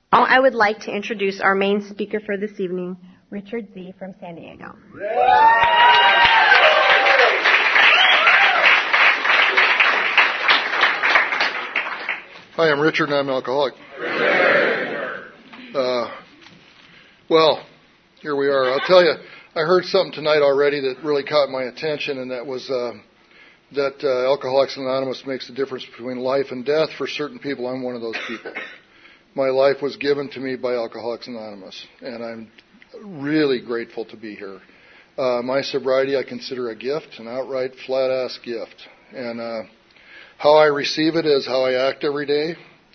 I would like to introduce our main speaker for this evening, Richard Z. from San Diego. Hi, I'm Richard and I'm an alcoholic. Well, here we are. I'll tell you, I heard something tonight already that really caught my attention, and that was that Alcoholics Anonymous makes the difference between life and death. For certain people, I'm one of those people. My life was given to me by Alcoholics Anonymous, and I'm really grateful to be here. My sobriety I consider a gift, an outright flat-ass gift. And how I receive it is how I act every day.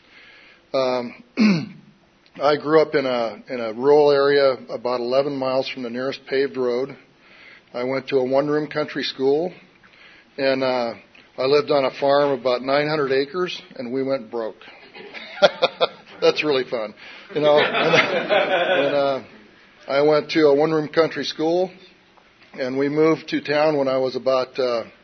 I grew up in a rural area about 11 miles from the nearest paved road. I went to a one-room country school, and I lived on a farm about 900 acres, and we went broke. That's really fun, you know. And I went to a one-room country school, and we moved to town when I was about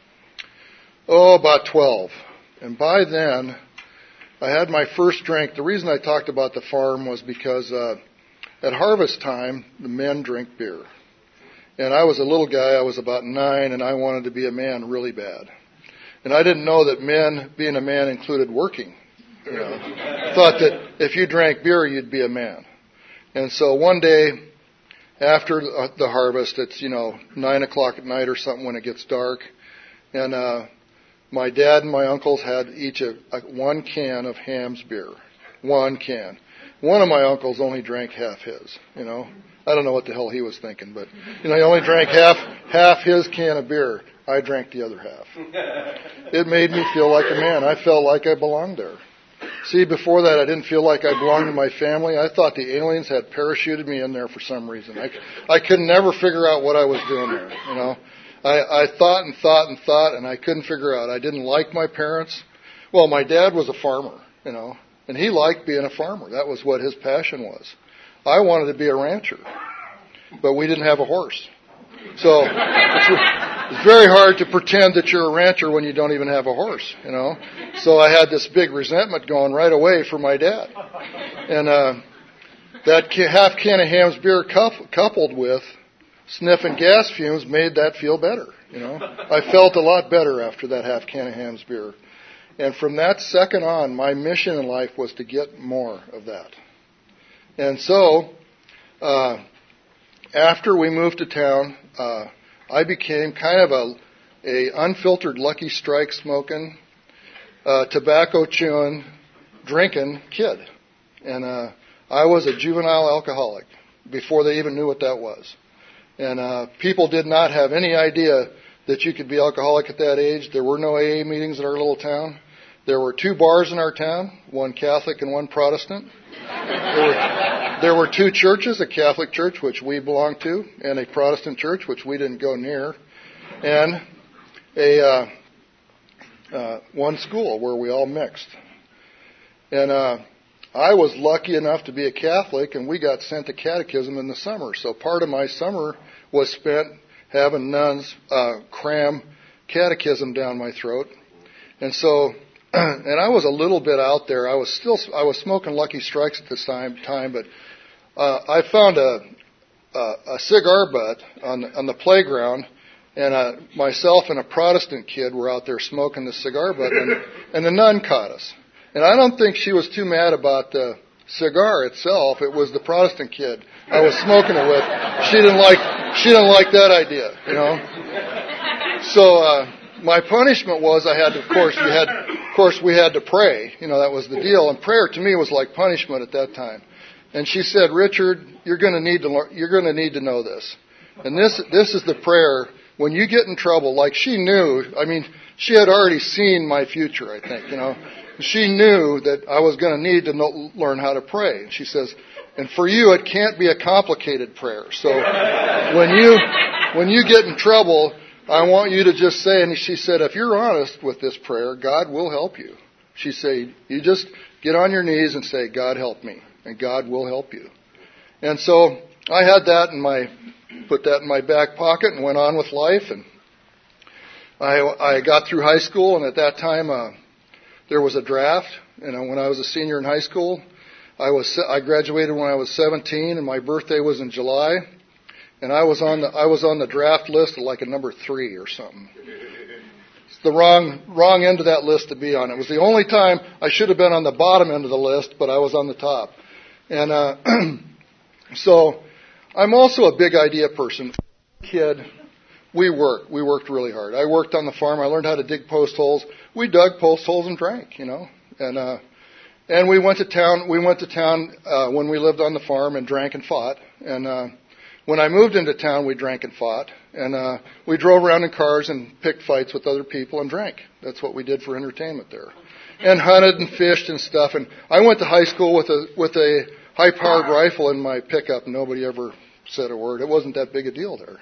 12. And by then, I had my first drink. The reason I talked about the farm was because at harvest time, the men drink beer. And I was a little guy. I was about 9, and I wanted to be a man really bad. And I didn't know that being a man included working. You know, I thought that if you drank beer, you'd be a man. And so one day, after the harvest, it's 9 o'clock at night or something when it gets dark, and my dad and my uncles had each one can of Hamm's beer. One can. One of my uncles only drank half his, I don't know what the hell he was thinking, but, he only drank half his can of beer. I drank the other half. It made me feel like a man. I felt like I belonged there. See, before that, I didn't feel like I belonged to my family. I thought the aliens had parachuted me in there for some reason. I could never figure out what I was doing there, I thought and thought and thought, and I couldn't figure out. I didn't like my parents. Well, my dad was a farmer, and he liked being a farmer. That was what his passion was. I wanted to be a rancher, but we didn't have a horse. So it's very hard to pretend that you're a rancher when you don't even have a horse, So I had this big resentment going right away for my dad. And that half can of Hamm's beer coupled with sniffing gas fumes made that feel better, I felt a lot better after that half can of Hamm's beer. And from that second on, my mission in life was to get more of that. And so, after we moved to town, I became kind of a unfiltered Lucky Strike smoking, tobacco chewing, drinking kid. And I was a juvenile alcoholic before they even knew what that was. And people did not have any idea that you could be alcoholic at that age. There were no AA meetings in our little town. There were 2 bars in our town, one Catholic and one Protestant. There were 2 churches, a Catholic church, which we belonged to, and a Protestant church, which we didn't go near, and one school where we all mixed. And I was lucky enough to be a Catholic, and we got sent to catechism in the summer. So part of my summer was spent having nuns cram catechism down my throat. And so, and I was a little bit out there. I was smoking Lucky Strikes at this time, but I found a cigar butt on the playground, and myself and a Protestant kid were out there smoking the cigar butt, and the nun caught us. And I don't think she was too mad about the cigar itself. It was the Protestant kid I was smoking it with. She didn't like that idea, So my punishment was I had to, we had to pray. That was the deal. And prayer to me was like punishment at that time. And she said, Richard, you're going to need to know this. And this is the prayer when you get in trouble. Like she knew. I mean, she had already seen my future. I think She knew that I was going to need to learn how to pray. And she says, and for you, it can't be a complicated prayer. So when you get in trouble, I want you to just say, and she said, if you're honest with this prayer, God will help you. She said, you just get on your knees and say, God help me, and God will help you. And so I had that put that in my back pocket and went on with life. And I got through high school, and at that time, there was a draft. When I was a senior in high school, I graduated when I was 17, and my birthday was in July, and I was on the draft list at like a number 3 or something. It's the wrong end of that list to be on. It was the only time I should have been on the bottom end of the list, but I was on the top. And so I'm also a big idea person. Kid, we worked really hard. I worked on the farm. I learned how to dig post holes. We dug post holes and drank, and we went to town. We went to town when we lived on the farm and drank and fought. And when I moved into town, we drank and fought. And we drove around in cars and picked fights with other people and drank. That's what we did for entertainment there. And hunted and fished and stuff. And I went to high school with a high-powered rifle in my pickup. Nobody ever said a word. It wasn't that big a deal there,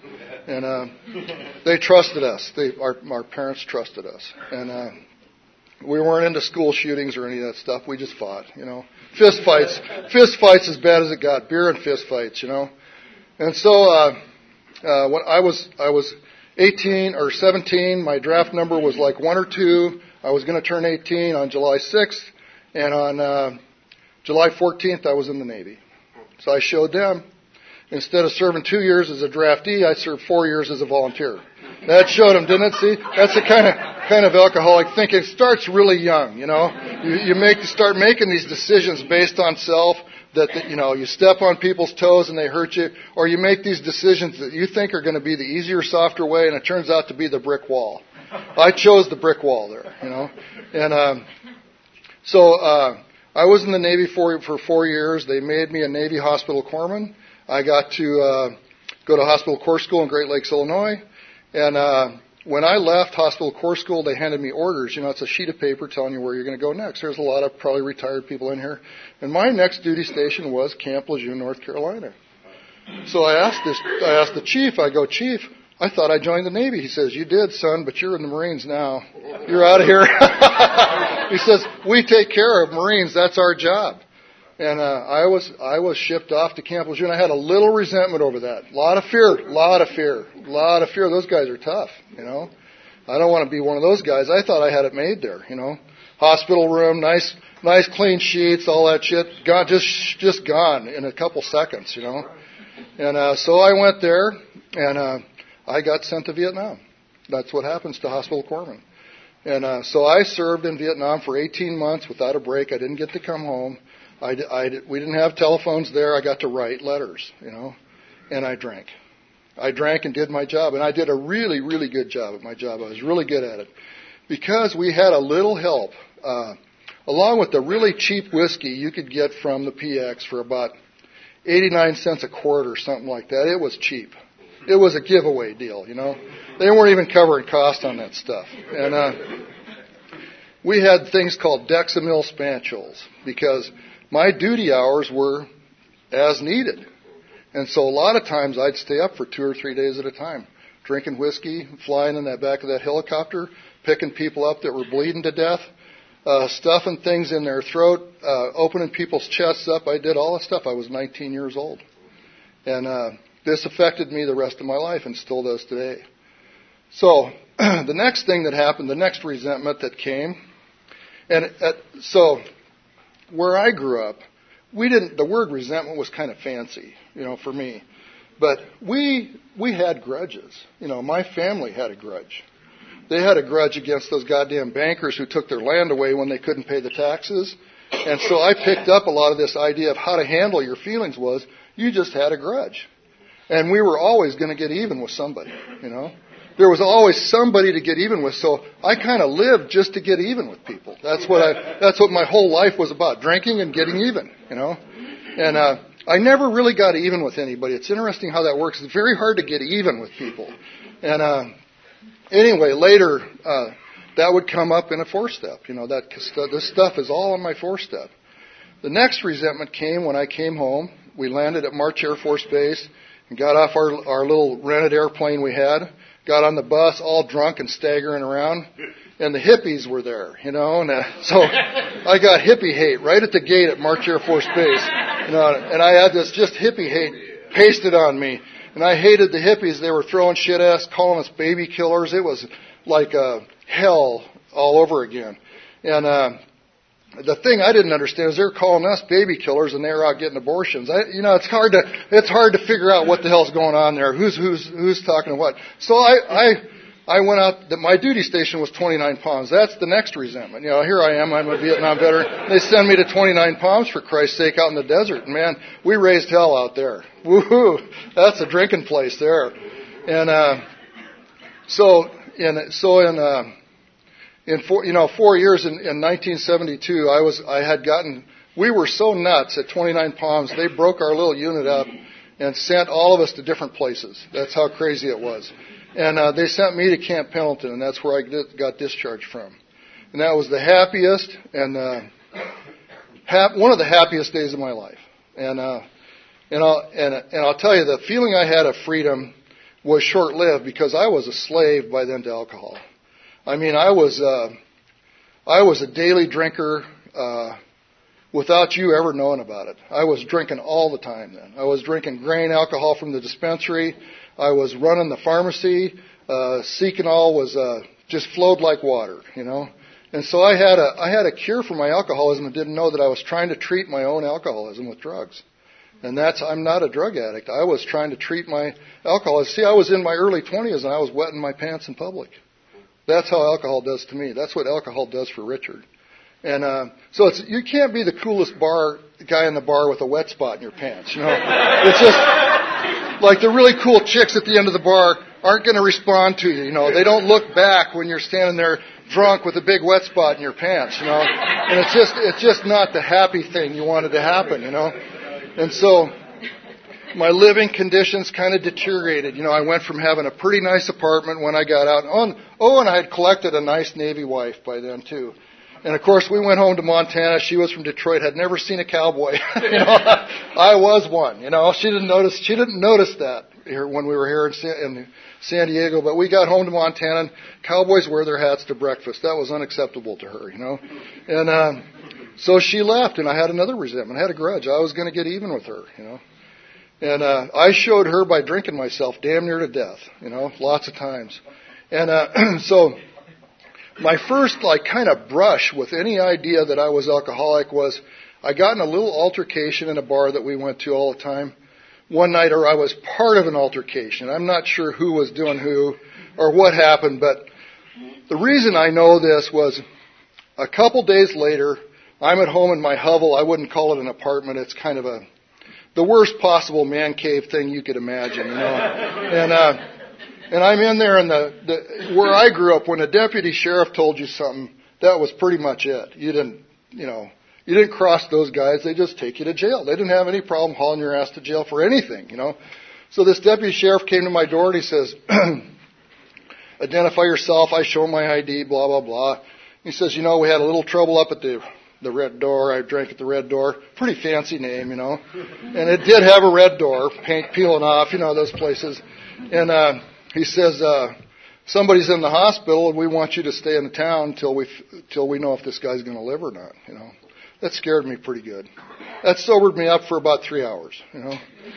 And they trusted us. Our parents trusted us. And we weren't into school shootings or any of that stuff. We just fought, Fist fights as bad as it got. Beer and fist fights, And so when I was 18 or 17, my draft number was like 1 or 2. I was going to turn 18 on July 6th, and on July 14th, I was in the Navy. So I showed them. Instead of serving 2 years as a draftee, I served 4 years as a volunteer. That showed them, didn't it? See, that's the kind of alcoholic thinking. It starts really young, You start making these decisions based on self. That you step on people's toes and they hurt you, or you make these decisions that you think are going to be the easier, softer way, and it turns out to be the brick wall. I chose the brick wall there, And so I was in the Navy for 4 years. They made me a Navy hospital corpsman. I got to go to hospital corps school in Great Lakes, Illinois. And when I left hospital corps school, they handed me orders. It's a sheet of paper telling you where you're going to go next. There's a lot of probably retired people in here. And my next duty station was Camp Lejeune, North Carolina. So I asked the chief, I go, Chief, I thought I joined the Navy. He says, you did, son, but you're in the Marines now. You're out of here. He says, we take care of Marines. That's our job. And I was shipped off to Camp Lejeune. I had a little resentment over that. A lot of fear. Those guys are tough, I don't want to be one of those guys. I thought I had it made there, Hospital room, nice clean sheets, all that shit. Gone, just gone in a couple seconds, And so I went there, and I got sent to Vietnam. That's what happens to hospital corpsmen. And so I served in Vietnam for 18 months without a break. I didn't get to come home. We didn't have telephones there. I got to write letters, and I drank. I drank and did my job, and I did a really, really good job at my job. I was really good at it because we had a little help. Along with the really cheap whiskey you could get from the PX for about 89 cents a quart or something like that. It was cheap. It was a giveaway deal, They weren't even covering cost on that stuff. And we had things called Dexamyl spatules because my duty hours were as needed. And so a lot of times I'd stay up for 2 or 3 days at a time, drinking whiskey, flying in the back of that helicopter, picking people up that were bleeding to death, stuffing things in their throat, opening people's chests up. I did all that stuff. I was 19 years old. And this affected me the rest of my life and still does today. So the next thing that happened, the next resentment that came, so where I grew up, the word resentment was kind of fancy, for me. But we had grudges. My family had a grudge. They had a grudge against those goddamn bankers who took their land away when they couldn't pay the taxes. And so I picked up a lot of this idea of how to handle your feelings was you just had a grudge. And we were always going to get even with somebody, There was always somebody to get even with, so I kind of lived just to get even with people. That's what my whole life was about, drinking and getting even, And I never really got even with anybody. It's interesting how that works. It's very hard to get even with people. And anyway, later that would come up in a 4-step. This stuff is all on my 4-step. The next resentment came when I came home. We landed at March Air Force Base and got off our little rented airplane we had. Got on the bus all drunk and staggering around, and the hippies were there, and so I got hippie hate right at the gate at March Air Force Base, and I had this just hippie hate pasted on me, and I hated the hippies. They were throwing shit at us, calling us baby killers. It was like hell all over again, and the thing I didn't understand is they're calling us baby killers and they're out getting abortions. It's hard to figure out what the hell's going on there. Who's talking to what? So I went out. My duty station was 29 Palms. That's the next resentment. Here I am. I'm a Vietnam veteran. They send me to 29 Palms for Christ's sake out in the desert. And man, we raised hell out there. Woohoo! That's a drinking place there. And in 4 years in 1972, we were so nuts at 29 Palms, they broke our little unit up and sent all of us to different places. That's how crazy it was. And they sent me to Camp Pendleton, and that's where I got discharged from. And that was the happiest and one of the happiest days of my life. And I'll tell you, the feeling I had of freedom was short-lived because I was a slave by then to alcohol. I mean, I was a daily drinker without you ever knowing about it. I was drinking all the time then. I was drinking grain alcohol from the dispensary. I was running the pharmacy. Seconal was just flowed like water, And so I had a cure for my alcoholism and didn't know that I was trying to treat my own alcoholism with drugs. And I'm not a drug addict. I was trying to treat my alcoholism. See, I was in my early 20s and I was wetting my pants in public. That's how alcohol does to me. That's what alcohol does for Richard. And so you can't be the coolest guy in the bar with a wet spot in your pants. It's just like the really cool chicks at the end of the bar aren't going to respond to you. They don't look back when you're standing there drunk with a big wet spot in your pants. And it's just not the happy thing you wanted to happen. And so my living conditions kind of deteriorated. I went from having a pretty nice apartment when I got out. And I had collected a nice Navy wife by then too. And of course we went home to Montana. She was from Detroit, had never seen a cowboy. I was one. She didn't notice that here when we were here in San Diego. But we got home to Montana and cowboys wear their hats to breakfast. That was unacceptable to her, And so she left and I had another resentment. I had a grudge. I was going to get even with her, And I showed her by drinking myself damn near to death, lots of times. And so my first kind of brush with any idea that I was alcoholic was I got in a little altercation in a bar that we went to all the time one night, or I was part of an altercation. I'm not sure who was doing who or what happened, but the reason I know this was a couple days later, I'm at home in my hovel. I wouldn't call it an apartment. It's kind of the worst possible man cave thing you could imagine, And I'm in there, and where I grew up, when a deputy sheriff told you something, that was pretty much it. You didn't cross those guys. They just take you to jail. They didn't have any problem hauling your ass to jail for anything, So this deputy sheriff came to my door and he says, identify yourself. I show him my ID, blah, blah, blah. He says, we had a little trouble up at the Red Door. I drank at the Red Door. Pretty fancy name, And it did have a red door, paint peeling off, those places. And he says, somebody's in the hospital and we want you to stay in the town till we know if this guy's going to live or not, That scared me pretty good. That sobered me up for about 3 hours, And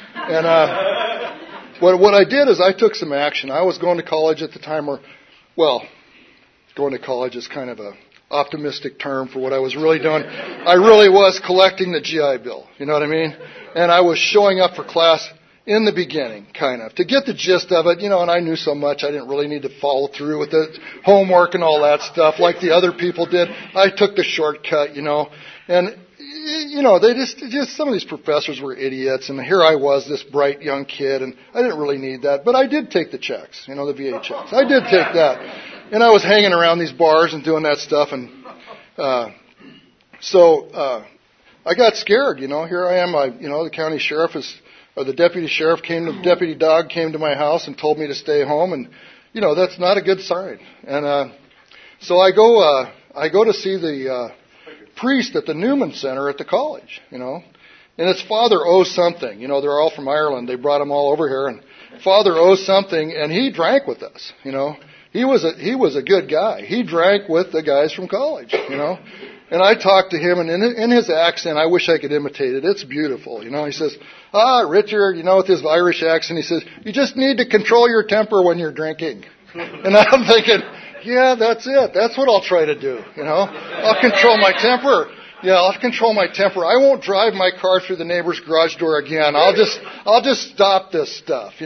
what I did is I took some action. I was going to college at the time, going to college is kind of a optimistic term for what I was really doing. I really was collecting the GI Bill, you know what I mean? And I was showing up for class in the beginning, kind of, to get the gist of it, and I knew so much I didn't really need to follow through with the homework and all that stuff like the other people did. I took the shortcut, and they just some of these professors were idiots, and here I was, this bright young kid, and I didn't really need that, but I did take the checks, the VA checks. I did take that, and I was hanging around these bars and doing that stuff, and so I got scared, Here I am, the county sheriff the deputy sheriff deputy dog came to my house and told me to stay home, and that's not a good sign. And so I go to see the priest at the Newman Center at the college, and it's Father O something. They're all from Ireland. They brought them all over here, and Father O something, and he drank with us. He was a good guy. He drank with the guys from college. And I talked to him, and in his accent, I wish I could imitate it. It's beautiful. He says, Richard, with his Irish accent, he says, you just need to control your temper when you're drinking. And I'm thinking, yeah, that's it. That's what I'll try to do. I'll control my temper. Yeah, I'll have to control my temper. I won't drive my car through the neighbor's garage door again. I'll just stop this stuff,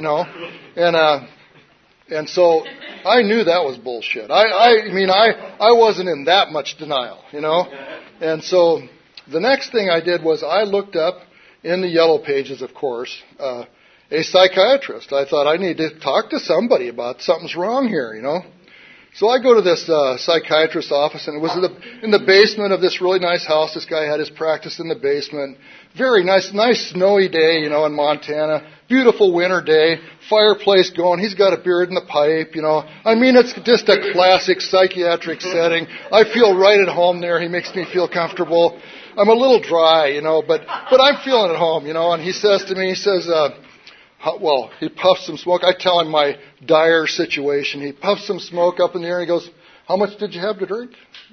And so I knew that was bullshit. I wasn't in that much denial, And so the next thing I did was I looked up in the Yellow Pages, of course, a psychiatrist. I thought I need to talk to somebody about something's wrong here, So I go to this psychiatrist's office, and it was in the basement of this really nice house. This guy had his practice in the basement. Very nice snowy day, in Montana. Beautiful winter day. Fireplace going. He's got a beard in the pipe, It's just a classic psychiatric setting. I feel right at home there. He makes me feel comfortable. I'm a little dry, but I'm feeling at home, And he says to me, he puffs some smoke. I tell him my dire situation. He puffs some smoke up in the air and he goes, "How much did you have to drink?"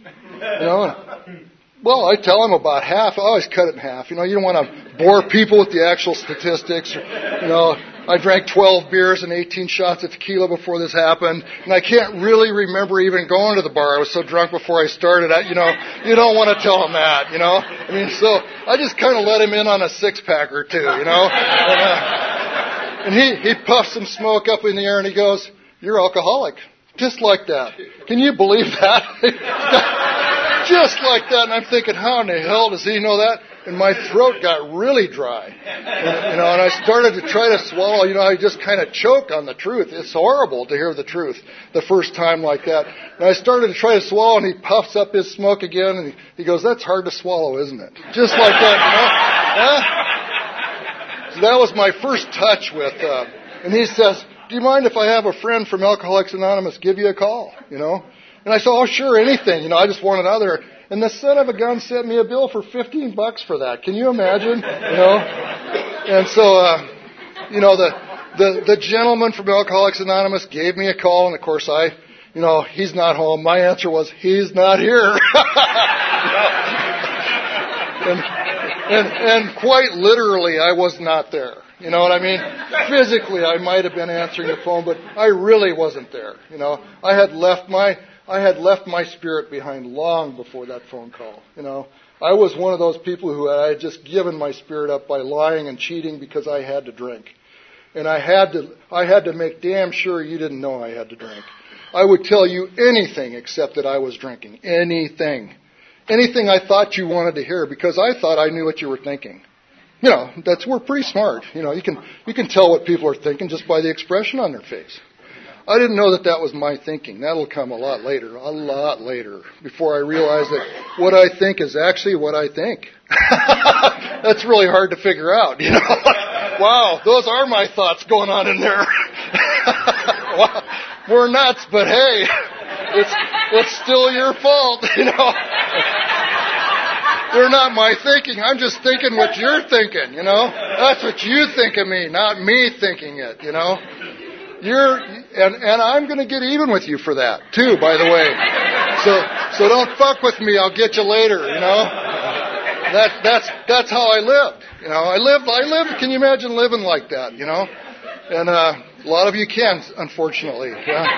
Well, I tell him about half. I always cut it in half. You don't want to bore people with the actual statistics. I drank 12 beers and 18 shots of tequila before this happened, and I can't really remember even going to the bar. I was so drunk before I started. You don't want to tell him that. So I just kind of let him in on a six-pack or two. And he puffs some smoke up in the air and he goes, "You're alcoholic." Just like that. Can you believe that? Just like that. And I'm thinking, how in the hell does he know that? And my throat got really dry. And I started to try to swallow. I just kind of choke on the truth. It's horrible to hear the truth the first time like that. And I started to try to swallow, and he puffs up his smoke again, and he goes, "That's hard to swallow, isn't it?" Just like that, So that was my first touch with, and he says, "Do you mind if I have a friend from Alcoholics Anonymous give you a call, And I said, "Oh, sure, anything, I just want another." And the son of a gun sent me a bill for $15 for that. Can you imagine? And so, the gentleman from Alcoholics Anonymous gave me a call, and of course he's not home. My answer was, "He's not here." And quite literally, I was not there. You know what I mean? Physically, I might have been answering the phone, but I really wasn't there. I had left my spirit behind long before that phone call. I was one of those people who I had just given my spirit up by lying and cheating because I had to drink. And I had to make damn sure you didn't know I had to drink. I would tell you anything except that I was drinking. Anything I thought you wanted to hear, because I thought I knew what you were thinking. We're pretty smart. You can tell what people are thinking just by the expression on their face. I didn't know that was my thinking. That'll come a lot later, before I realized that what I think is actually what I think. That's really hard to figure out, Wow, those are my thoughts going on in there. Wow, we're nuts, but hey, it's still your fault, They're not my thinking. I'm just thinking what you're thinking, That's what you think of me, not me thinking it, And I'm going to get even with you for that, too, by the way. So don't fuck with me. I'll get you later, That's how I lived. I lived. Can you imagine living like that, And a lot of you can, unfortunately.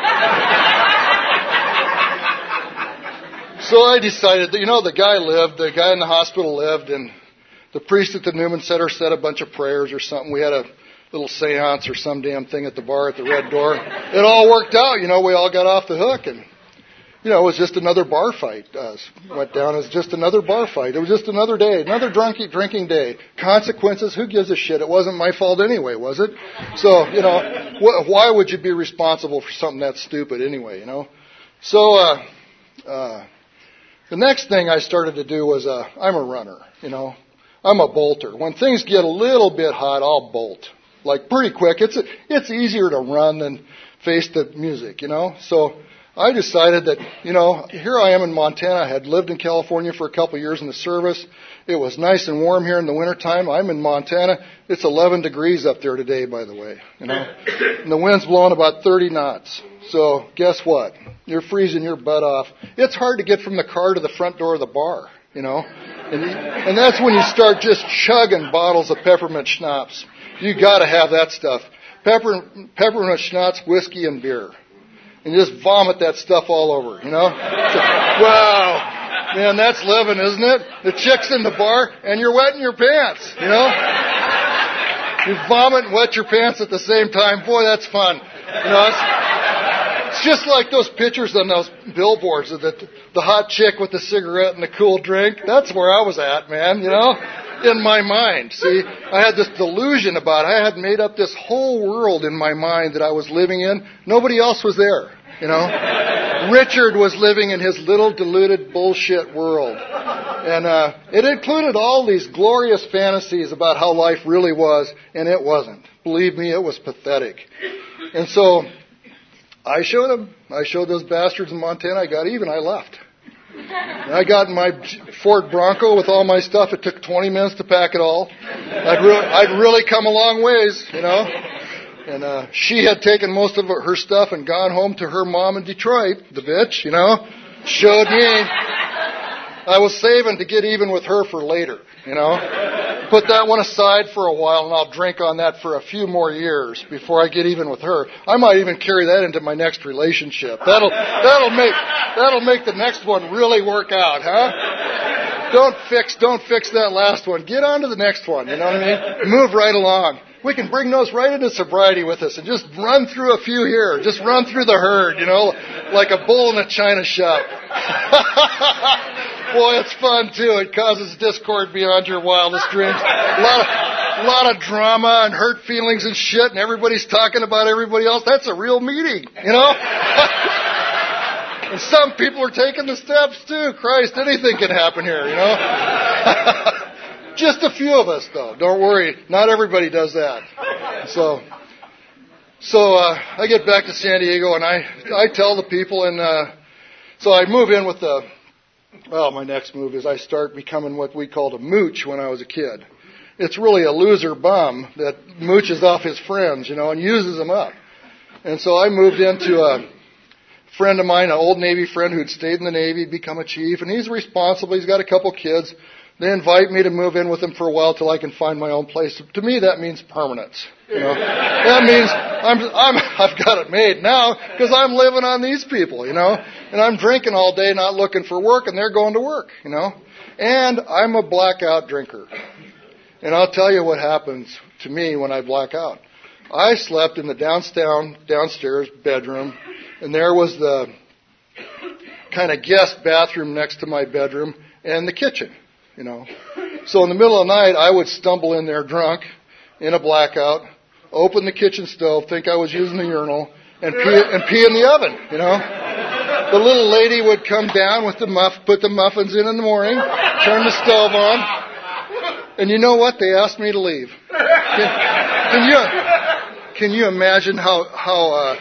So I decided that, the guy in the hospital lived, and the priest at the Newman Center said a bunch of prayers or something. We had a little seance or some damn thing at the bar at the Red Door. It all worked out, we all got off the hook, and, it was just another bar fight. Went down as just another bar fight. It was just another day, another drinking day. Consequences, who gives a shit? It wasn't my fault anyway, was it? So, why would you be responsible for something that stupid anyway, So, the next thing I started to do was, I'm a runner, I'm a bolter. When things get a little bit hot, I'll bolt. Like pretty quick. It's easier to run than face the music, So I decided that, here I am in Montana. I had lived in California for a couple of years in the service. It was nice and warm here in the wintertime. I'm in Montana. It's 11 degrees up there today, by the way, And the wind's blowing about 30 knots. So guess what? You're freezing your butt off. It's hard to get from the car to the front door of the bar, And that's when you start just chugging bottles of peppermint schnapps. You got to have that stuff. Peppermint schnapps, whiskey, and beer. And you just vomit that stuff all over, So, wow. Man, that's living, isn't it? The chick's in the bar, and you're wetting your pants, You vomit and wet your pants at the same time. Boy, that's fun. It's just like those pictures on those billboards of the hot chick with the cigarette and the cool drink. That's where I was at, man, in my mind. See, I had this delusion about it. I had made up this whole world in my mind that I was living in. Nobody else was there, Richard was living in his little deluded bullshit world. And it included all these glorious fantasies about how life really was, and it wasn't. Believe me, it was pathetic. And so I showed them. I showed those bastards in Montana. I got even. I left. And I got in my Ford Bronco with all my stuff. It took 20 minutes to pack it all. I'd really come a long ways, And she had taken most of her stuff and gone home to her mom in Detroit, the bitch, Showed me. I was saving to get even with her for later, Put that one aside for a while, and I'll drink on that for a few more years before I get even with her. I might even carry that into my next relationship. That'll make the next one really work out, huh? Don't fix that last one. Get on to the next one, you know what I mean? Move right along. We can bring those right into sobriety with us and just run through a few here. Just run through the herd, like a bull in a china shop. Boy, it's fun, too. It causes discord beyond your wildest dreams. A lot of drama and hurt feelings and shit, and everybody's talking about everybody else. That's a real meeting, And some people are taking the steps, too. Christ, anything can happen here, Just a few of us, though. Don't worry. Not everybody does that. So I get back to San Diego, and I tell the people, and so I move in with my next move is I start becoming what we called a mooch when I was a kid. It's really a loser bum that mooches off his friends, and uses them up. And so I moved into a friend of mine, an old Navy friend who'd stayed in the Navy, become a chief, and he's responsible. He's got a couple kids. They invite me to move in with them for a while till I can find my own place. To me, that means permanence. That means I've got it made now because I'm living on these people, and I'm drinking all day, not looking for work, and they're going to work, And I'm a blackout drinker. And I'll tell you what happens to me when I black out. I slept in the downstairs bedroom, and there was the kind of guest bathroom next to my bedroom and the kitchen. So in the middle of the night, I would stumble in there drunk, in a blackout, open the kitchen stove, think I was using the urinal, and pee in the oven, The little lady would come down with put the muffins in the morning, turn the stove on, and you know what? They asked me to leave. Can you imagine how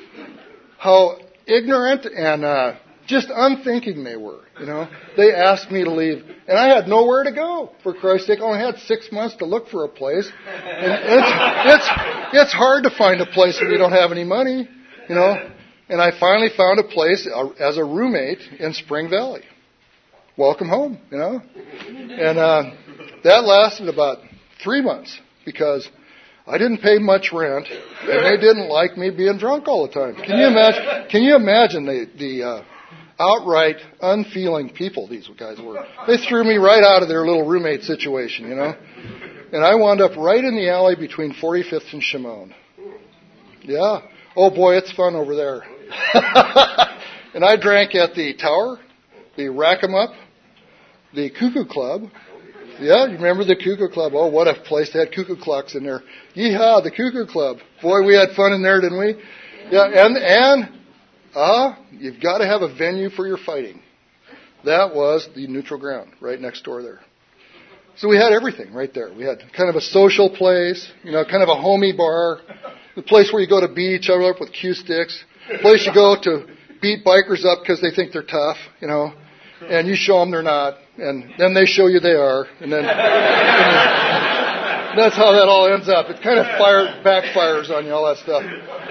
ignorant and just unthinking they were, They asked me to leave, and I had nowhere to go, for Christ's sake. I only had 6 months to look for a place. And it's hard to find a place when you don't have any money, And I finally found a place as a roommate in Spring Valley. Welcome home, And that lasted about 3 months because I didn't pay much rent, and they didn't like me being drunk all the time. Can you imagine the outright unfeeling people these guys were? They threw me right out of their little roommate situation, And I wound up right in the alley between 45th and Shimon. Yeah. Oh boy, it's fun over there. And I drank at the Tower, the Rack 'em Up, the Cuckoo Club. Yeah, you remember the Cuckoo Club? Oh, what a place. They had cuckoo clocks in there. Yeehaw, the Cuckoo Club. Boy, we had fun in there, didn't we? Yeah, and you've got to have a venue for your fighting. That was the Neutral Ground, right next door there. So we had everything right there. We had kind of a social place, kind of a homey bar, the place where you go to beat each other up with cue sticks, the place you go to beat bikers up because they think they're tough, and you show them they're not, and then they show you they are, and then that's how that all ends up. It kind of backfires on you, all that stuff.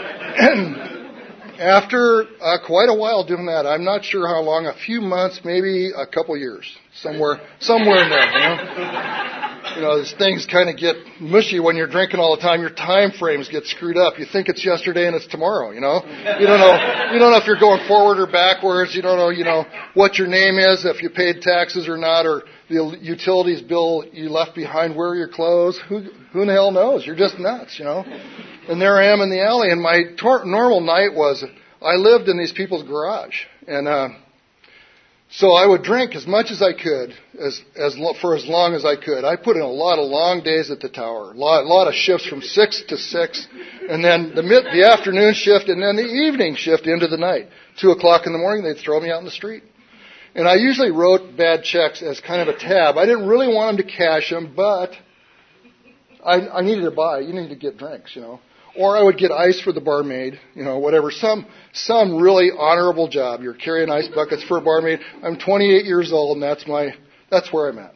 After quite a while doing that, I'm not sure how long, a few months, maybe a couple years, somewhere in there, These things kind of get mushy when you're drinking all the time. Your time frames get screwed up. You think it's yesterday and it's tomorrow, You don't know if you're going forward or backwards. You don't know, what your name is, if you paid taxes or not, or the utilities bill you left behind, where are your clothes. Who in the hell knows? You're just nuts, And there I am in the alley, and my normal night was I lived in these people's garage. And so I would drink as much as I could, for as long as I could. I put in a lot of long days at the tower, a lot of shifts from 6 to 6, and then the afternoon shift, and then the evening shift into the night. 2 o'clock in the morning, they'd throw me out in the street. And I usually wrote bad checks as kind of a tab. I didn't really want them to cash them, but I needed to buy. You need to get drinks, Or I would get ice for the barmaid, whatever. Some really honorable job. You're carrying ice buckets for a barmaid. I'm 28 years old, and that's where I'm at,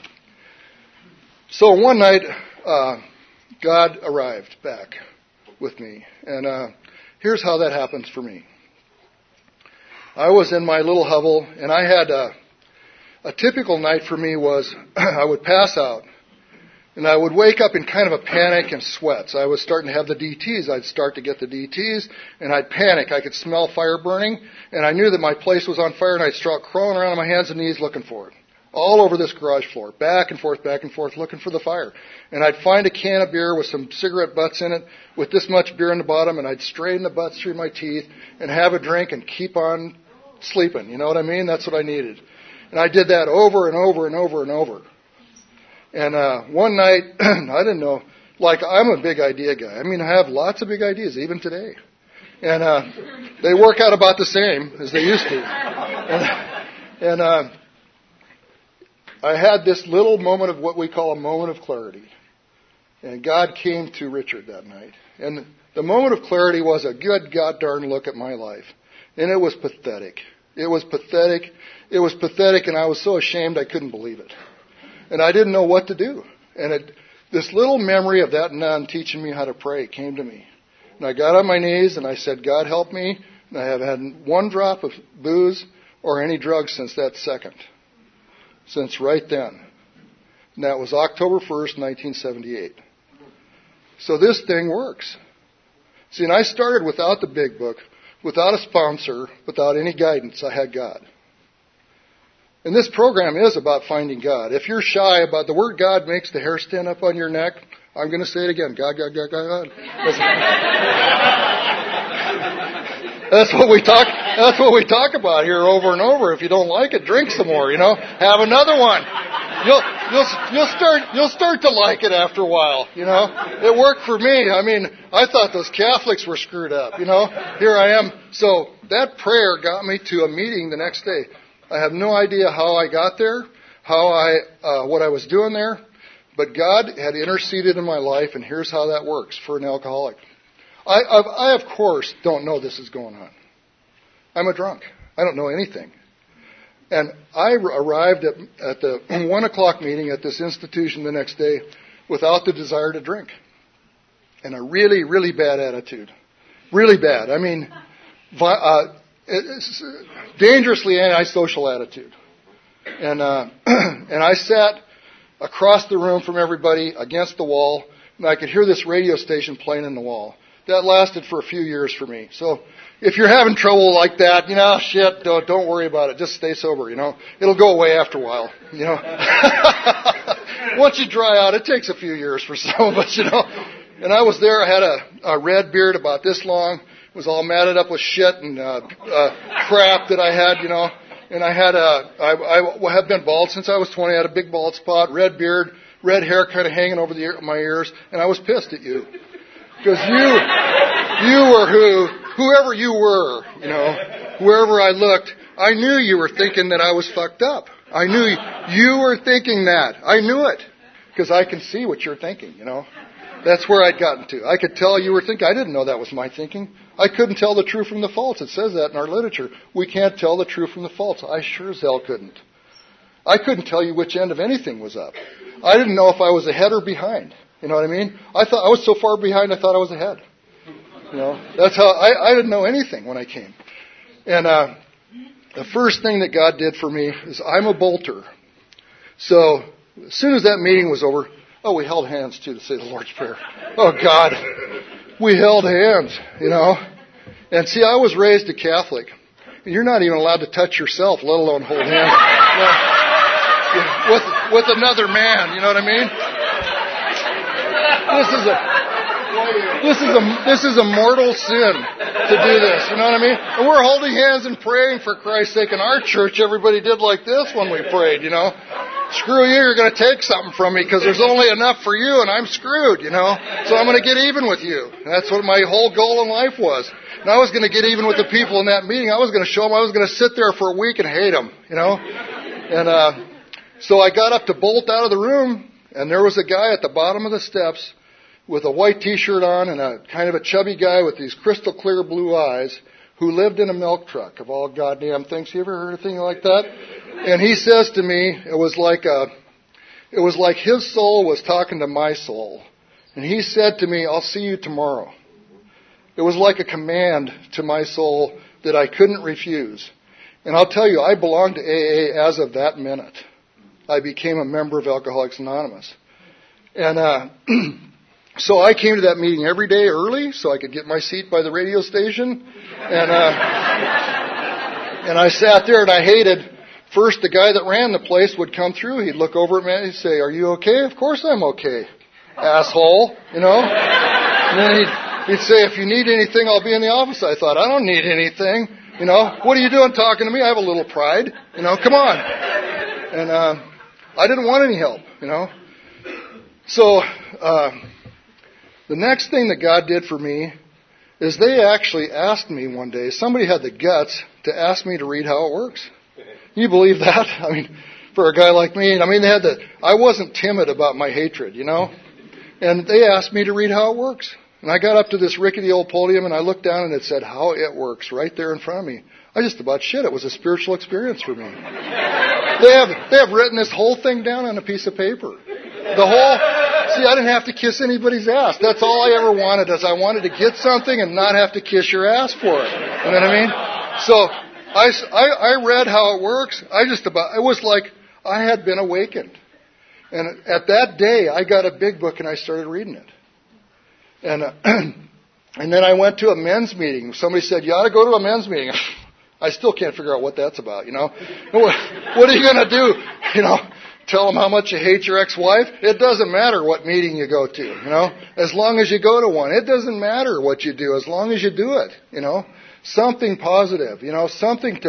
So one night, God arrived back with me. And here's how that happens for me. I was in my little hovel, and I had a typical night for me was I would pass out. And I would wake up in kind of a panic and sweats. I was starting to have the DTs. I'd start to get the DTs, and I'd panic. I could smell fire burning, and I knew that my place was on fire, and I'd start crawling around on my hands and knees looking for it. All over this garage floor, back and forth, looking for the fire. And I'd find a can of beer with some cigarette butts in it, with this much beer in the bottom, and I'd strain the butts through my teeth and have a drink and keep on sleeping. You know what I mean? That's what I needed. And I did that over and over and over and over. And one night, I didn't know, I'm a big idea guy. I have lots of big ideas, even today. And they work out about the same as they used to. And I had this little moment of what we call a moment of clarity. And God came to Richard that night. And the moment of clarity was a good God darn look at my life. And it was pathetic. It was pathetic, and I was so ashamed I couldn't believe it. And I didn't know what to do. And this little memory of that nun teaching me how to pray came to me. And I got on my knees and I said, God help me. And I have had one drop of booze or any drugs since that second. Since right then. And that was October 1st, 1978. So this thing works. See, and I started without the big book, without a sponsor, without any guidance. I had God. And this program is about finding God. If you're shy about the word God makes the hair stand up on your neck, I'm going to say it again. God. That's what we talk about here over and over. If you don't like it, drink some more, Have another one. You'll start to like it after a while, It worked for me. I thought those Catholics were screwed up, Here I am. So that prayer got me to a meeting the next day. I have no idea how I got there, what I was doing there, but God had interceded in my life, and here's how that works for an alcoholic. I of course, don't know this is going on. I'm a drunk. I don't know anything. And I arrived at the 1 o'clock meeting at this institution the next day without the desire to drink. And a really, really bad attitude. Really bad. It's dangerously antisocial attitude. And I sat across the room from everybody against the wall, and I could hear this radio station playing in the wall. That lasted for a few years for me. So if you're having trouble like that, don't worry about it. Just stay sober, It'll go away after a while, Once you dry out, it takes a few years for some of us, And I was there. I had a red beard about this long. It was all matted up with shit and crap that I had, And I have been bald since I was 20. I had a big bald spot, red beard, red hair kind of hanging over my ears, and I was pissed at you. Because you were whoever you were, wherever I looked, I knew you were thinking that I was fucked up. I knew you were thinking that. I knew it. Because I can see what you're thinking, That's where I'd gotten to. I could tell you were thinking. I didn't know that was my thinking. I couldn't tell the true from the false. It says that in our literature. We can't tell the true from the false. I sure as hell couldn't. I couldn't tell you which end of anything was up. I didn't know if I was ahead or behind. You know what I mean? I thought I was so far behind, I thought I was ahead. That's how I didn't know anything when I came. And the first thing that God did for me is I'm a bolter. So as soon as that meeting was over, we held hands too to say the Lord's Prayer. Oh God, we held hands, And see, I was raised a Catholic. You're not even allowed to touch yourself, let alone hold hands with another man. You know what I mean? This is a mortal sin to do this. You know what I mean? And we're holding hands and praying for Christ's sake. In our church, everybody did like this when we prayed. Screw you, you're going to take something from me because there's only enough for you and I'm screwed. So I'm going to get even with you. And that's what my whole goal in life was. And I was going to get even with the people in that meeting. I was going to show them. I was going to sit there for a week and hate them. And so I got up to bolt out of the room, and there was a guy at the bottom of the steps with a white T-shirt on and a kind of a chubby guy with these crystal clear blue eyes who lived in a milk truck of all goddamn things. You ever heard of a thing like that? And he says to me, it was like his soul was talking to my soul. And he said to me, I'll see you tomorrow. It was like a command to my soul that I couldn't refuse. And I'll tell you, I belonged to AA as of that minute. I became a member of Alcoholics Anonymous. And so I came to that meeting every day early so I could get my seat by the radio station. And I sat there and I hated, first the guy that ran the place would come through. He'd look over at me and he'd say, are you okay? Of course I'm okay, asshole, And then he'd say, if you need anything, I'll be in the office. I thought, I don't need anything. What are you doing talking to me? I have a little pride. Come on. And I didn't want any help, So the next thing that God did for me is they actually asked me one day, somebody had the guts to ask me to read How It Works. Can you believe that? I mean, for a guy like me, I wasn't timid about my hatred, And they asked me to read How It Works. And I got up to this rickety old podium and I looked down and it said, How It Works, right there in front of me. I just about shit. It was a spiritual experience for me. They have written this whole thing down on a piece of paper. See, I didn't have to kiss anybody's ass. That's all I ever wanted, is I wanted to get something and not have to kiss your ass for it. You know what I mean? So I read How It Works. It was like I had been awakened. And at that day, I got a big book and I started reading it. And then I went to a men's meeting. Somebody said, you ought to go to a men's meeting. I still can't figure out what that's about, What are you going to do? Tell them how much you hate your ex-wife? It doesn't matter what meeting you go to, As long as you go to one. It doesn't matter what you do as long as you do it, Something positive, something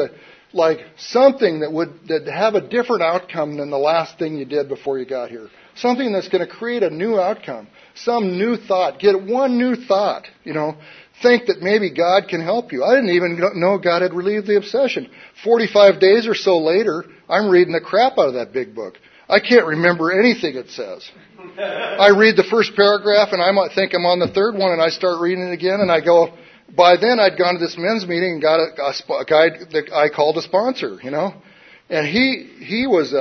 that would have a different outcome than the last thing you did before you got here. Something that's going to create a new outcome. Some new thought. Get one new thought, Think that maybe God can help you. I didn't even know God had relieved the obsession. 45 days or so later, I'm reading the crap out of that big book. I can't remember anything it says. I read the first paragraph and I might think I'm on the third one and I start reading it again and I go, by then I'd gone to this men's meeting and got a guy that I called a sponsor, And he was,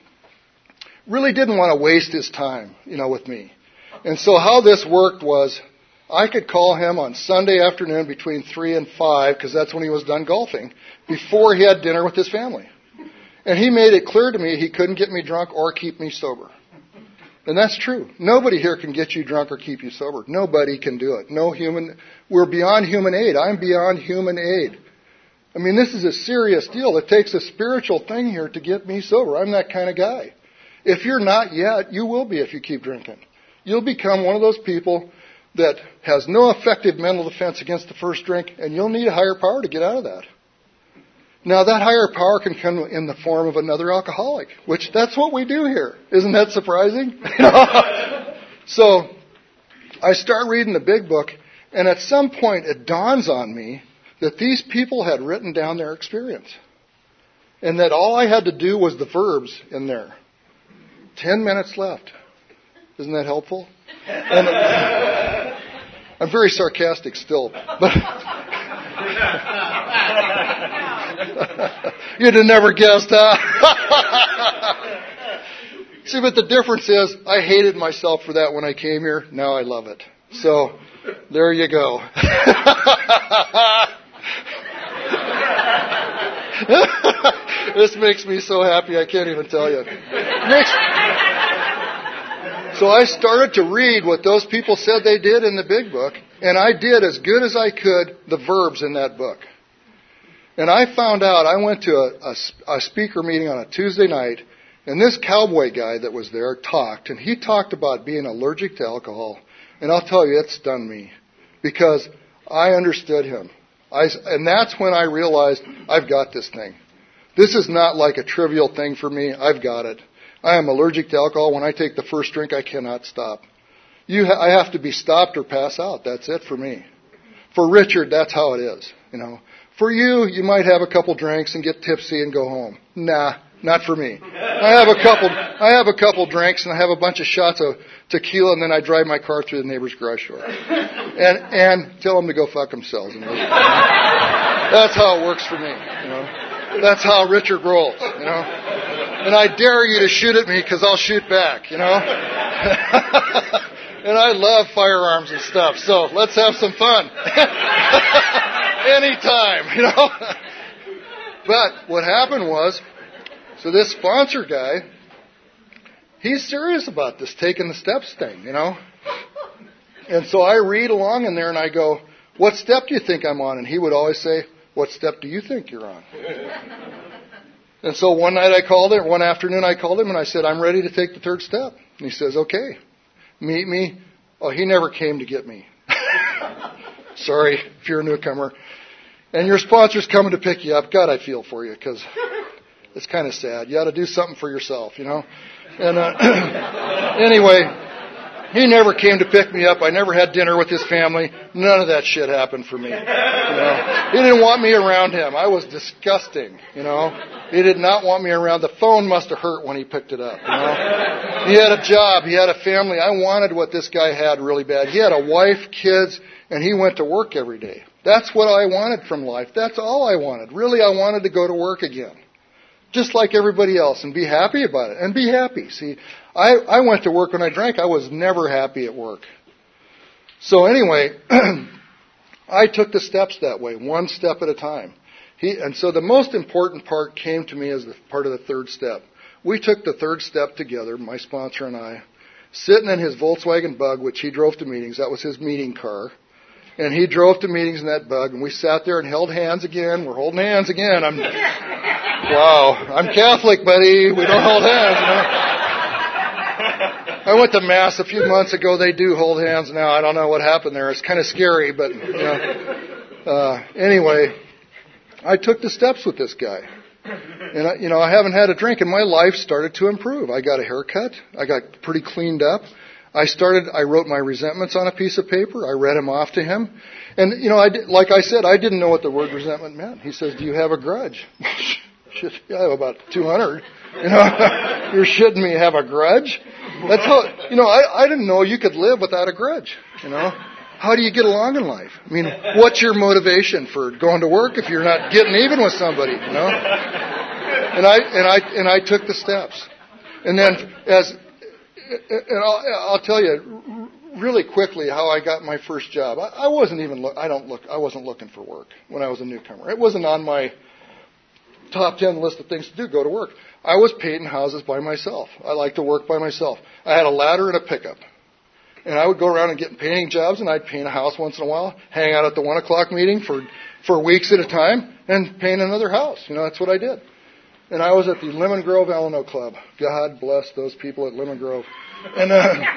really didn't want to waste his time, with me. And so how this worked was, I could call him on Sunday afternoon between 3 and 5, because that's when he was done golfing, before he had dinner with his family. And he made it clear to me he couldn't get me drunk or keep me sober. And that's true. Nobody here can get you drunk or keep you sober. Nobody can do it. We're beyond human aid. I'm beyond human aid. This is a serious deal. It takes a spiritual thing here to get me sober. I'm that kind of guy. If you're not yet, you will be if you keep drinking. You'll become one of those people that has no effective mental defense against the first drink, and you'll need a higher power to get out of that. Now, that higher power can come in the form of another alcoholic, which that's what we do here. Isn't that surprising? So I start reading the big book, and at some point it dawns on me that these people had written down their experience, and that all I had to do was the verbs in there. 10 minutes left. Isn't that helpful? And I'm very sarcastic still, but you'd have never guessed, huh? See, but the difference is I hated myself for that when I came here. Now I love it. So there you go. This makes me so happy I can't even tell you. So I started to read what those people said they did in the big book, and I did as good as I could the verbs in that book. And I found out, I went to a speaker meeting on a Tuesday night, and this cowboy guy that was there talked, and he talked about being allergic to alcohol. And I'll tell you, it stunned me, because I understood him. And that's when I realized, I've got this thing. This is not like a trivial thing for me. I've got it. I am allergic to alcohol. When I take the first drink, I cannot stop. I have to be stopped or pass out. That's it for me. For Richard, that's how it is. For you, you might have a couple drinks and get tipsy and go home. Nah, not for me. I have a couple drinks and I have a bunch of shots of tequila, and then I drive my car through the neighbor's garage door and tell them to go fuck themselves. That's how it works for me. That's how Richard rolls. And I dare you to shoot at me, because I'll shoot back. And I love firearms and stuff, so let's have some fun. Anytime, But what happened was, so this sponsor guy, he's serious about this taking the steps thing, And so I read along in there and I go, what step do you think I'm on? And he would always say, what step do you think you're on? And so one afternoon I called him and I said, I'm ready to take the third step. And he says, okay, meet me. Oh, he never came to get me. Sorry if you're a newcomer. And your sponsor's coming to pick you up. God, I feel for you, because it's kind of sad. You ought to do something for yourself, And anyway, he never came to pick me up. I never had dinner with his family. None of that shit happened for me. He didn't want me around him. I was disgusting, He did not want me around. The phone must have hurt when he picked it up, He had a job. He had a family. I wanted what this guy had really bad. He had a wife, kids, and he went to work every day. That's what I wanted from life. That's all I wanted. Really, I wanted to go to work again, just like everybody else, and be happy about it, and be happy. See, I went to work when I drank. I was never happy at work. So anyway, I took the steps that way, one step at a time. And so the most important part came to me as the part of the third step. We took the third step together, my sponsor and I, sitting in his Volkswagen Bug, which he drove to meetings. That was his meeting car. And he drove to meetings in that Bug, and we sat there and held hands again. We're holding hands again. Wow, I'm Catholic, buddy. We don't hold hands, I went to Mass a few months ago. They do hold hands now. I don't know what happened there. It's kind of scary, but, anyway, I took the steps with this guy. And, I haven't had a drink, and my life started to improve. I got a haircut. I got pretty cleaned up. I wrote my resentments on a piece of paper. I read them off to him. And, like I said, I didn't know what the word resentment meant. He says, do you have a grudge? Shit, I have about 200. You're shitting me, have a grudge? That's how, I didn't know you could live without a grudge, How do you get along in life? I mean, what's your motivation for going to work if you're not getting even with somebody, And I took the steps. And then I'll tell you really quickly how I got my first job. I wasn't looking for work when I was a newcomer. It wasn't on my top 10 list of things to do, go to work. I was painting houses by myself. I like to work by myself. I had a ladder and a pickup. And I would go around and get painting jobs, and I'd paint a house once in a while, hang out at the 1 o'clock meeting for weeks at a time, and paint another house. That's what I did. And I was at the Lemon Grove Alano Club. God bless those people at Lemon Grove. And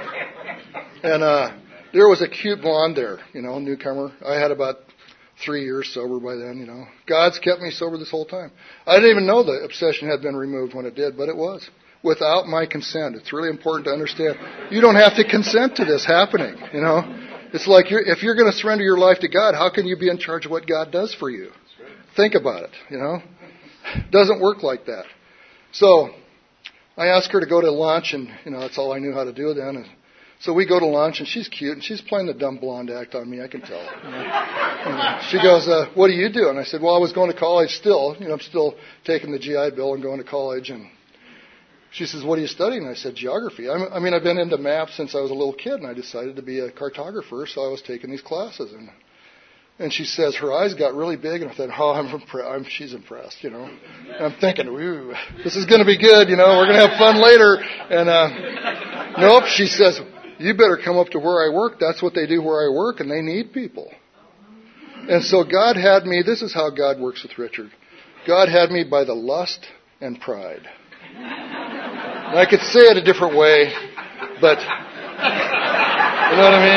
there was a cute blonde there, newcomer. I had about 3 years sober by then, God's kept me sober this whole time. I didn't even know the obsession had been removed when it did, but it was. Without my consent. It's really important to understand. You don't have to consent to this happening, It's like if you're going to surrender your life to God, how can you be in charge of what God does for you? Think about it, It doesn't work like that. So I asked her to go to lunch, and, that's all I knew how to do then. And so we go to lunch, and she's cute, and she's playing the dumb blonde act on me, I can tell. And she goes, what do you do? And I said, well, I was going to college still. I'm still taking the GI Bill and going to college. And she says, what are you studying? And I said, geography. I've been into maps since I was a little kid, and I decided to be a cartographer, so I was taking these classes. And she says, her eyes got really big, and I thought, she's impressed, And I'm thinking, ooh, this is going to be good, we're going to have fun later. And Nope, she says, you better come up to where I work. That's what they do where I work, and they need people. And so God had me, this is how God works with Richard. God had me by the lust and pride. And I could say it a different way, but you know what I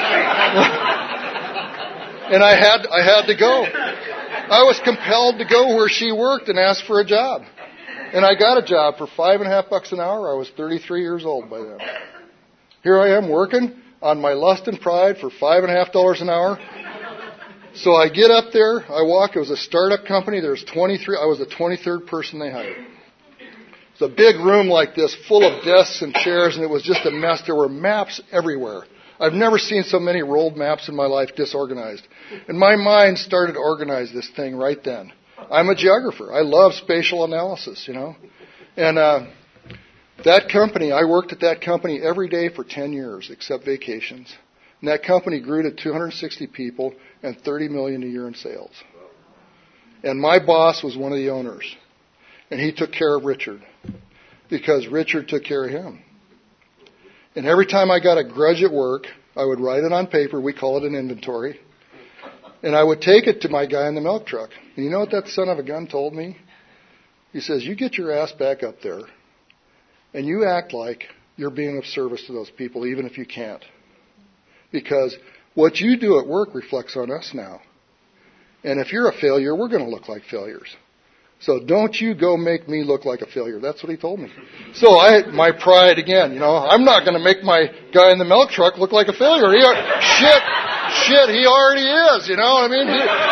mean? And I had to go. I was compelled to go where she worked and ask for a job. And I got a job for $5.50 an hour. I was 33 years old by then. Here I am working on my lust and pride for $5.50 an hour. So I get up there, I walk, it was a startup company, there's 23, I was the 23rd person they hired. It's a big room like this, full of desks and chairs, and it was just a mess. There were maps everywhere. I've never seen so many rolled maps in my life disorganized. And my mind started to organize this thing right then. I'm a geographer. I love spatial analysis, you know. And that company, I worked at that company every day for 10 years, except vacations. And that company grew to 260 people and $30 million a year in sales. And my boss was one of the owners. And he took care of Richard because Richard took care of him. And every time I got a grudge at work, I would write it on paper. We call it an inventory. And I would take it to my guy in the milk truck. And you know what that son of a gun told me? He says, you get your ass back up there and you act like you're being of service to those people, even if you can't. Because what you do at work reflects on us now. And if you're a failure, we're going to look like failures. So don't you go make me look like a failure. That's what he told me. So my pride again, you know, I'm not going to make my guy in the milk truck look like a failure. Shit, he already is, you know what I mean?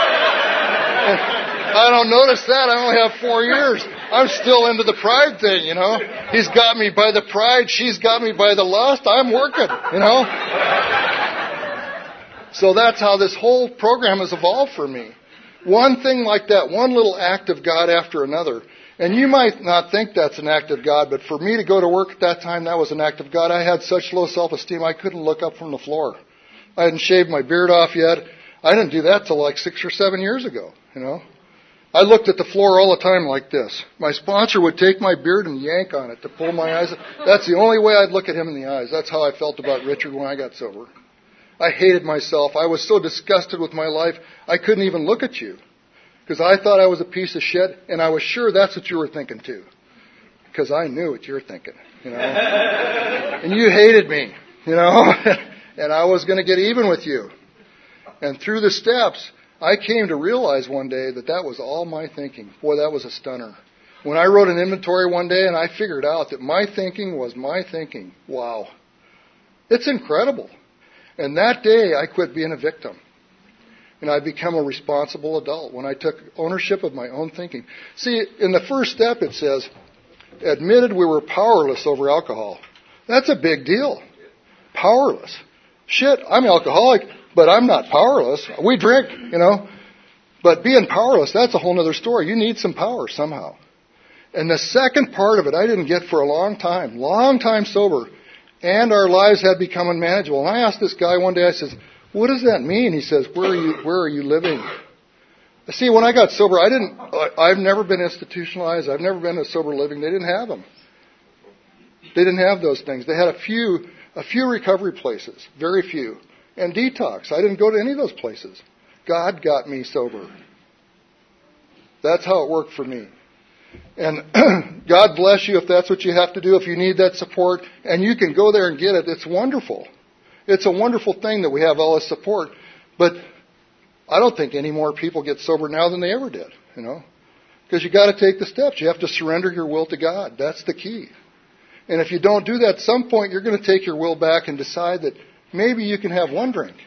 I don't notice that. I only have 4 years. I'm still into the pride thing, you know. He's got me by the pride. She's got me by the lust. I'm working, you know. So that's how this whole program has evolved for me. One thing like that, one little act of God after another. And you might not think that's an act of God, but for me to go to work at that time, that was an act of God. I had such low self-esteem, I couldn't look up from the floor. I hadn't shaved my beard off yet. I didn't do that till like 6 or 7 years ago, you know. I looked at the floor all the time like this. My sponsor would take my beard and yank on it to pull my eyes. That's the only way I'd look at him in the eyes. That's how I felt about Richard when I got sober. I hated myself. I was so disgusted with my life, I couldn't even look at you. Because I thought I was a piece of shit, and I was sure that's what you were thinking too. Because I knew what you were thinking, you know. And you hated me, you know. And I was going to get even with you. And through the steps, I came to realize one day that that was all my thinking. Boy, that was a stunner. When I wrote an inventory one day and I figured out that my thinking was my thinking, wow. It's incredible. And that day, I quit being a victim. And I become a responsible adult when I took ownership of my own thinking. See, in the first step it says, admitted we were powerless over alcohol. That's a big deal. Powerless. Shit, I'm alcoholic, but I'm not powerless. We drink, you know. But being powerless, that's a whole other story. You need some power somehow. And the second part of it I didn't get for a long time sober. And our lives had become unmanageable. And I asked this guy one day, I says, what does that mean? He says, where are you living? See, when I got sober, I've never been institutionalized. I've never been to sober living. They didn't have them. They didn't have those things. They had a few recovery places, very few. And detox. I didn't go to any of those places. God got me sober. That's how it worked for me. And God bless you if that's what you have to do, if you need that support. And you can go there and get it. It's wonderful. It's a wonderful thing that we have all this support. But I don't think any more people get sober now than they ever did, you know. Because you got to take the steps. You have to surrender your will to God. That's the key. And if you don't do that, at some point you're going to take your will back and decide that maybe you can have one drink.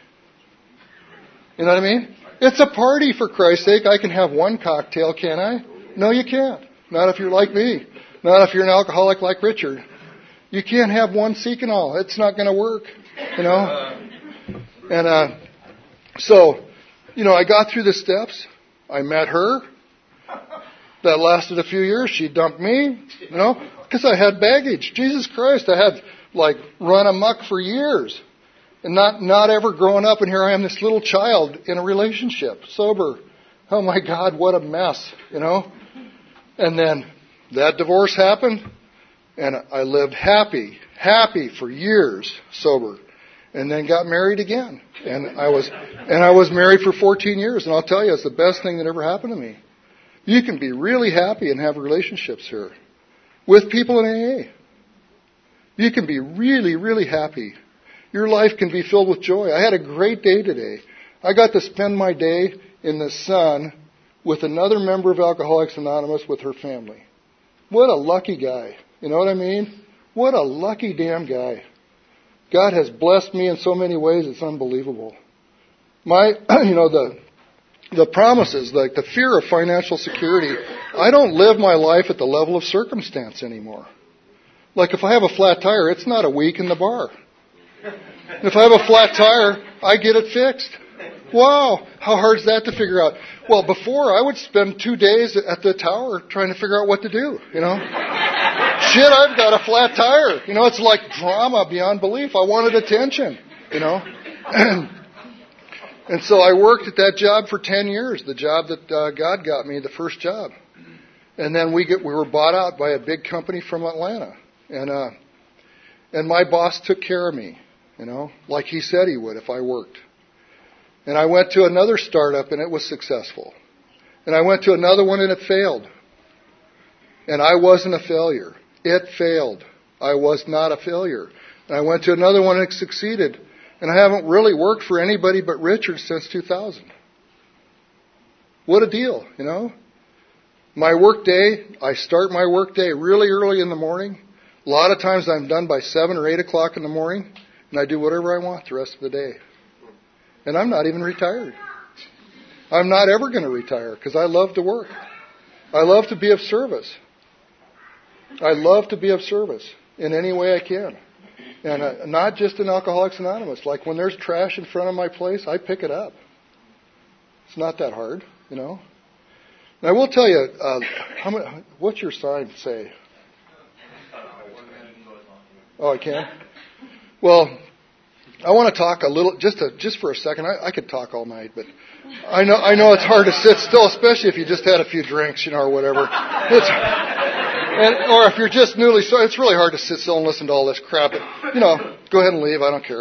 You know what I mean? It's a party, for Christ's sake. I can have one cocktail, can't I? No, you can't. Not if you're like me. Not if you're an alcoholic like Richard. You can't have one Seek-and-All. It's not going to work, you know. And so, you know, I got through the steps. I met her. That lasted a few years. She dumped me, you know, because I had baggage. Jesus Christ, I had, like, run amok for years. And not ever growing up, and here I am, this little child in a relationship, sober. Oh my God, what a mess, you know. And then that divorce happened, and I lived happy happy for years sober, and then got married again. And I was married for 14 years, and I'll tell you, it's the best thing that ever happened to me. You can be really happy and have relationships here with people in AA. You can be really, really happy. Your life can be filled with joy. I had a great day today. I got to spend my day in the sun with another member of Alcoholics Anonymous with her family. What a lucky guy. You know what I mean? What a lucky damn guy. God has blessed me in so many ways, it's unbelievable. The promises, like the fear of financial security, I don't live my life at the level of circumstance anymore. Like if I have a flat tire, it's not a week in the bar. If I have a flat tire, I get it fixed. Wow, how hard is that to figure out? Well, before I would spend 2 days at the tower trying to figure out what to do, Shit, I've got a flat tire. It's like drama beyond belief. I wanted attention, And so I worked at that job for 10 years, the job that God got me, the first job. And then we were bought out by a big company from Atlanta. And my boss took care of me, like he said he would if I worked. And I went to another startup and it was successful. And I went to another one and it failed. And I wasn't a failure. It failed. I was not a failure. And I went to another one and it succeeded. And I haven't really worked for anybody but Richard since 2000. What a deal, My work day, I start my work day really early in the morning. A lot of times I'm done by 7 or 8 o'clock in the morning. And I do whatever I want the rest of the day. And I'm not even retired. I'm not ever going to retire because I love to work. I love to be of service. I love to be of service in any way I can. And not just in Alcoholics Anonymous. Like when there's trash in front of my place, I pick it up. It's not that hard, And I will tell you, what's your sign say? Oh, I can? Well, I want to talk a little, just for a second. I could talk all night, but I know it's hard to sit still, especially if you just had a few drinks, or whatever. Or if you're just newly sober, it's really hard to sit still and listen to all this crap. But, go ahead and leave. I don't care.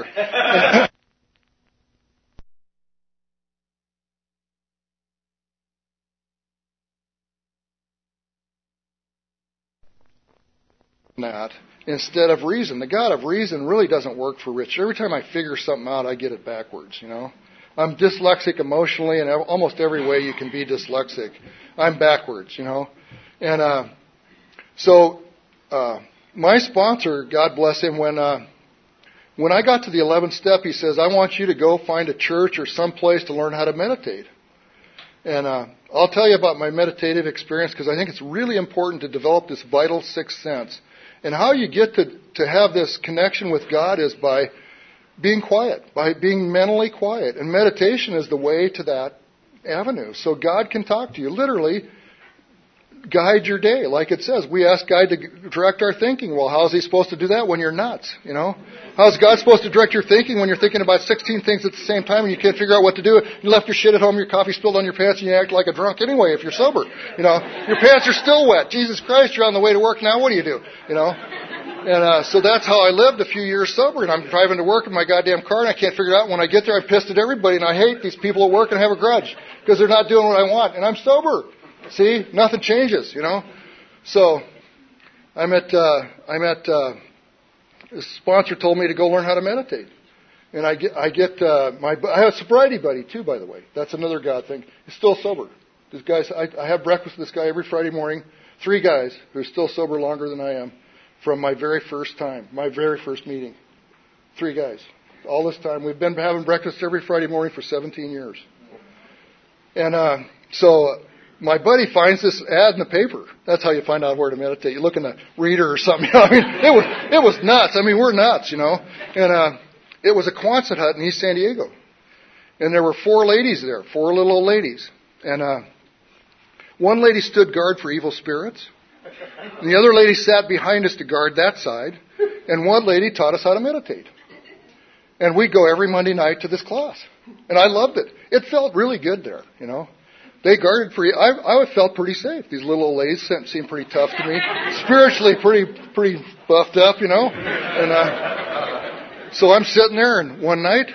That instead of reason. The God of reason really doesn't work for Rich. Every time I figure something out, I get it backwards, I'm dyslexic emotionally in almost every way you can be dyslexic. I'm backwards, And so my sponsor, God bless him, when I got to the 11th step, he says, I want you to go find a church or some place to learn how to meditate. And I'll tell you about my meditative experience because I think it's really important to develop this vital sixth sense. And how you get to have this connection with God is by being quiet, by being mentally quiet. And meditation is the way to that avenue. So God can talk to you. Literally, guide your day. Like it says, we ask God to direct our thinking. Well, how is he supposed to do that when you're nuts? How is God supposed to direct your thinking when you're thinking about 16 things at the same time and you can't figure out what to do? You left your shit at home, your coffee spilled on your pants, and you act like a drunk anyway if you're sober. Your pants are still wet. Jesus Christ, you're on the way to work now. What do you do? And so that's how I lived a few years sober. And I'm driving to work in my goddamn car, and I can't figure it out. When I get there, I'm pissed at everybody, and I hate these people at work and have a grudge because they're not doing what I want. And I'm sober. See, nothing changes, So his sponsor told me to go learn how to meditate, and I have a sobriety buddy too, by the way. That's another God thing. He's still sober. This guy's I have breakfast with this guy every Friday morning. 3 guys who are still sober longer than I am from my very first time, my very first meeting. 3 guys. All this time we've been having breakfast every Friday morning for 17 years, and so. My buddy finds this ad in the paper. That's how you find out where to meditate. You look in the reader or something. It was nuts. We're nuts, And it was a Quonset hut in East San Diego. And there were 4 ladies there, 4 little old ladies. And one lady stood guard for evil spirits. And the other lady sat behind us to guard that side. And one lady taught us how to meditate. And we'd go every Monday night to this class. And I loved it. It felt really good there, They guarded for you. I felt pretty safe. These little old ladies seemed pretty tough to me. Spiritually pretty buffed up, you know. And so I'm sitting there, and one night,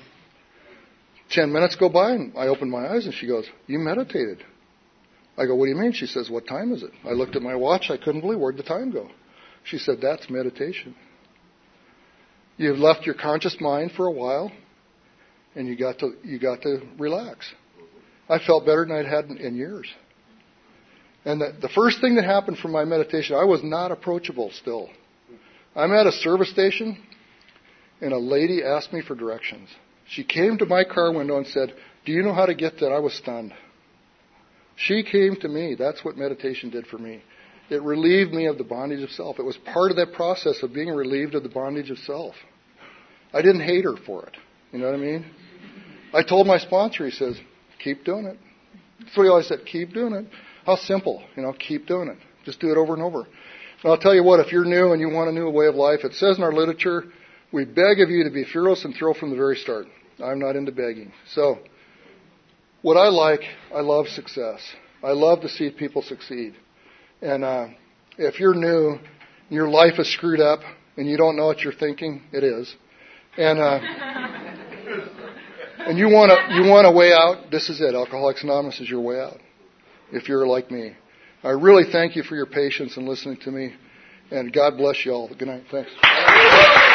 10 minutes go by, and I open my eyes, and she goes, "You meditated." I go, "What do you mean?" She says, "What time is it?" I looked at my watch. I couldn't believe, where'd the time go? She said, "That's meditation. You've left your conscious mind for a while, and you got to relax." I felt better than I'd had in years. And the first thing that happened from my meditation, I was not approachable still. I'm at a service station, and a lady asked me for directions. She came to my car window and said, "Do you know how to get there?" I was stunned. She came to me. That's what meditation did for me. It relieved me of the bondage of self. It was part of that process of being relieved of the bondage of self. I didn't hate her for it. You know what I mean? I told my sponsor, he says, "Keep doing it." That's what he always said, keep doing it. How simple, keep doing it. Just do it over and over. And I'll tell you what, if you're new and you want a new way of life, it says in our literature, we beg of you to be fearless and thorough from the very start. I'm not into begging. So, what I love success. I love to see people succeed. And if you're new, and your life is screwed up, and you don't know what you're thinking, it is. And and you want a way out, this is it. Alcoholics Anonymous is your way out, if you're like me. I really thank you for your patience and listening to me. And God bless you all. Good night. Thanks.